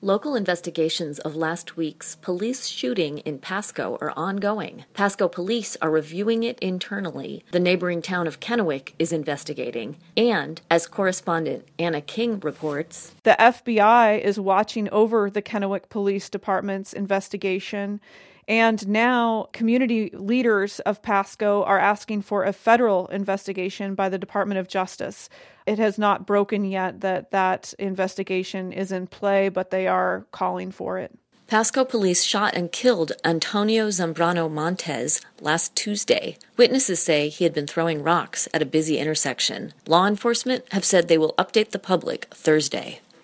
Local investigations of last week's police shooting in Pasco are ongoing. Pasco police are reviewing it internally. The neighboring town of Kennewick is investigating. And, as correspondent Anna King reports, the FBI is watching over the Kennewick Police Department's investigation. And now community leaders of Pasco are asking for a federal investigation by the Department of Justice. It has not broken yet that investigation is in play, but they are calling for it. Pasco police shot and killed Antonio Zambrano Montes last Tuesday. Witnesses say he had been throwing rocks at a busy intersection. Law enforcement have said they will update the public Thursday.